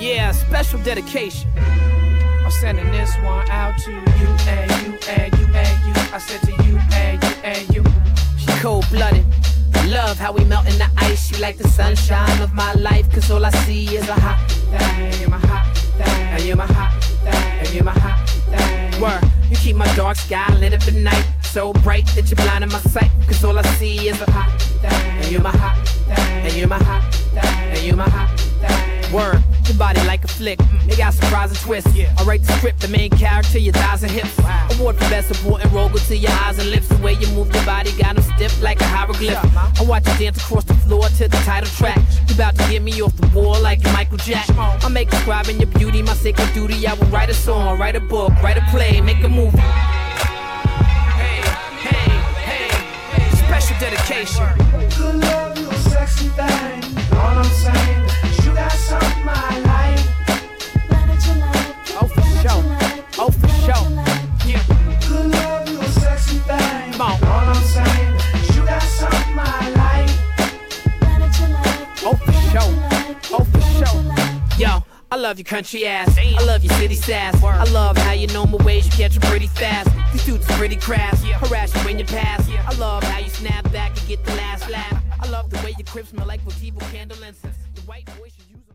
Yeah, special dedication. I'm sending this one out to you and you and you and you. I said to you and you and you. She cold-blooded. Love how we melt in the ice. She like the sunshine of my life. Cause all I see is a hot thing. You're my hot thing. And you're my hot thing. And you're my hot thing. Word, you keep my dark sky lit up at night. So bright that you're blinding my sight. Cause all I see is a hot thing. And you're my hot thing. And you're my hot thing. And you're my hot thing. Word, your body like a flick. They got surprising twists. I write the script, the main character, your thighs and hips. Award for best supporting role, go to your eyes and lips. The way you move your body got them stiff like a hieroglyph. I watch you dance across the floor to the title track. You about to get me off the wall like Michael Jack. I make describing your beauty my sacred duty. I will write a song, write a book, write a play, make a movie. Hey, hey, hey, special dedication. Good love, you a sexy thing. All I'm saying is you got something I like. Oh, for sure. Oh, for sure. Yeah. Good love, you a sexy thing. Come on. All I'm saying is you got something I like. Oh, for sure. Oh, for sure. Yo, I love your country ass. I love your city sass. I love how you know my ways, you catch them pretty fast. These dudes are pretty crass. Harass you when you pass. I love how you snap back and get the last laugh. I love the way your crib smell like Votivo candle incense. The white voice you use.